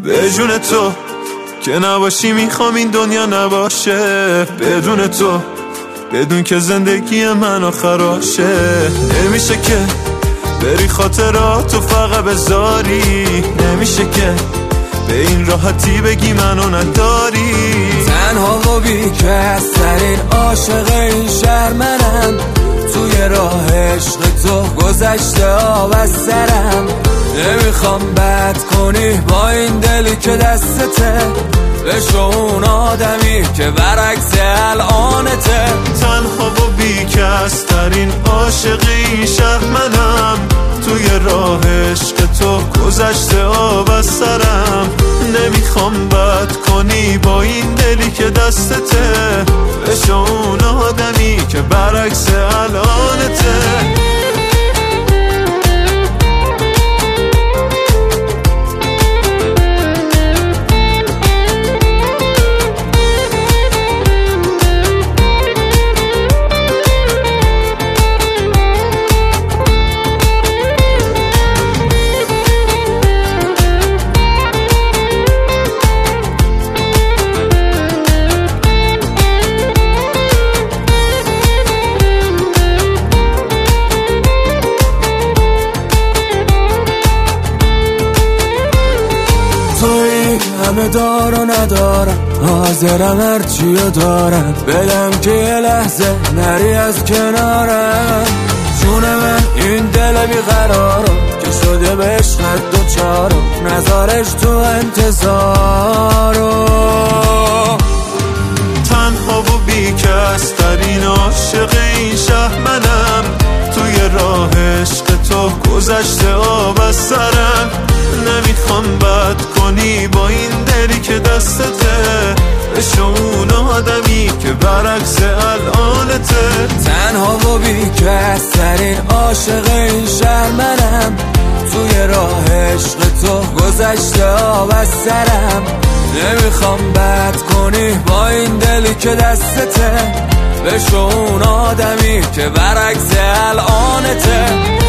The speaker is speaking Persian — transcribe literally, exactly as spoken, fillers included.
به جون تو که نباشی میخوام این دنیا نباشه، بدون تو بدون که زندگی منو خراشه. نمیشه که بری خاطراتو فقط بذاری، نمیشه که به این راحتی بگی منو نداری. تنها و بیکس ترین عاشق این شهر منم، توی راه عشق تو گذشته آب از سرم. نمیخوام بد کنی با این دلی که دستته، بشو اون آدمی که برعکس الانته. تنها و بیکس ترین عاشق این شهر منم، توی راه عشق تو گذشته آب از سرم. نمیخوام بد کنی با این دلی که دستته، بشو اون آدمی که برعکس الانته. همه دار و ندارم، حاضرم هرچیو دارم بدم که یه لحظه نری از کنارم. جون من این دل بیقرارم که شده به عشقت دوچارم، نذارش تو انتظارم. تنها و بیکس ترین عاشق این شهر منم، توی راه عشق تو گذشته آب از سرم. نمیخوام بد کنی با این دلی که دستته، بشو اون آدمی که برعکس الانته. تنها و بیکس ترین عاشق این شهر منم، توی راه عشق تو گذشته آب از سرم. نمیخوام بد کنی با این دلی که دستته، بشو اون آدمی که برعکس الانته.